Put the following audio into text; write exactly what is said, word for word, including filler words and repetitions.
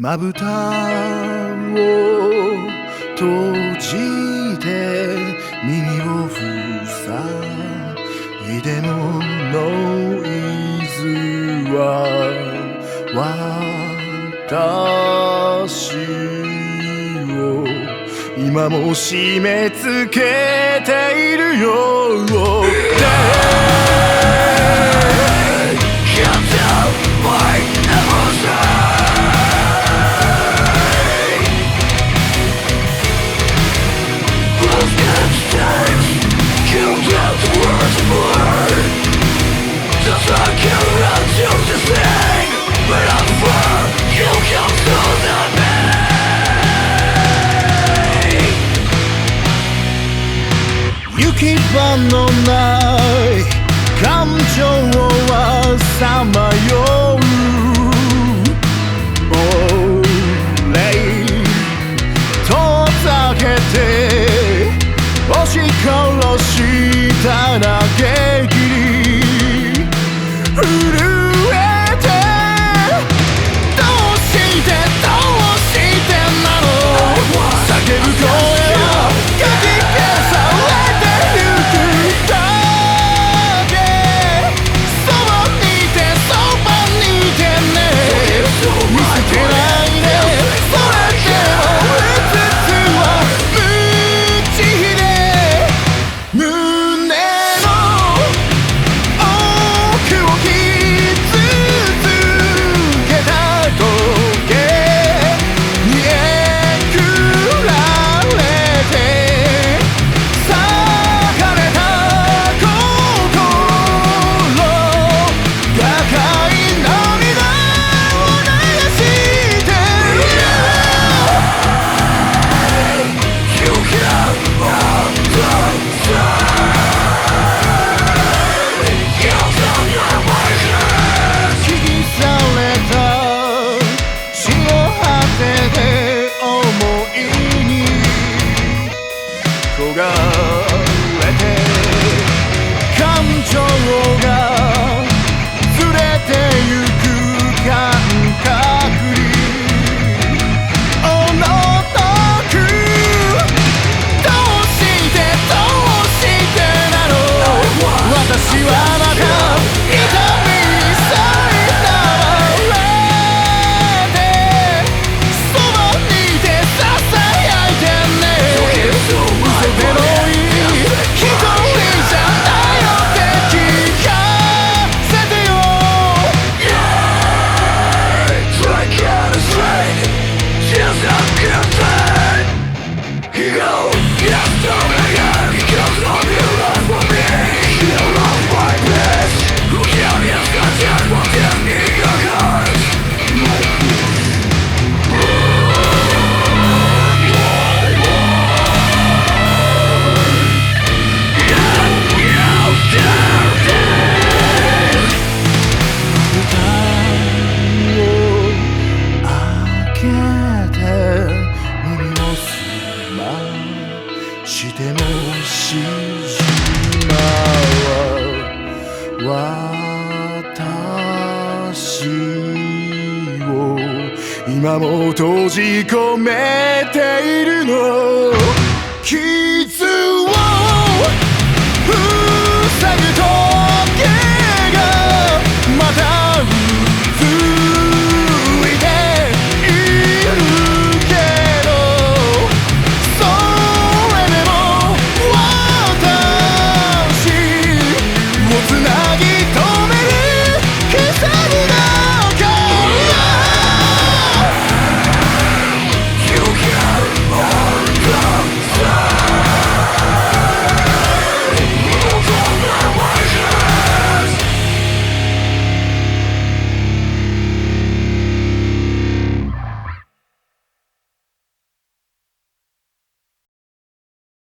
まぶたを閉じて耳を塞いでもノイズは私を今も締め付けているよ。行き場のない感情はさまよう俺遠ざけて押し殺した嘆きに震えてどうしてどうしてなの叫ぶ声はかき消されて焦がれて感情がずれてゆく感覚におののくどうしてどうしてなの私はまた痛みさえなれてそばにいてささやいてね嘘でもいい一人じゃないよって聞かせてよ I can't explain just how good that you go yes to me because of your love for me you love my best who can't just content what's in your heartしてもしまは私を今も閉じ込めているの傷を塞ぐ時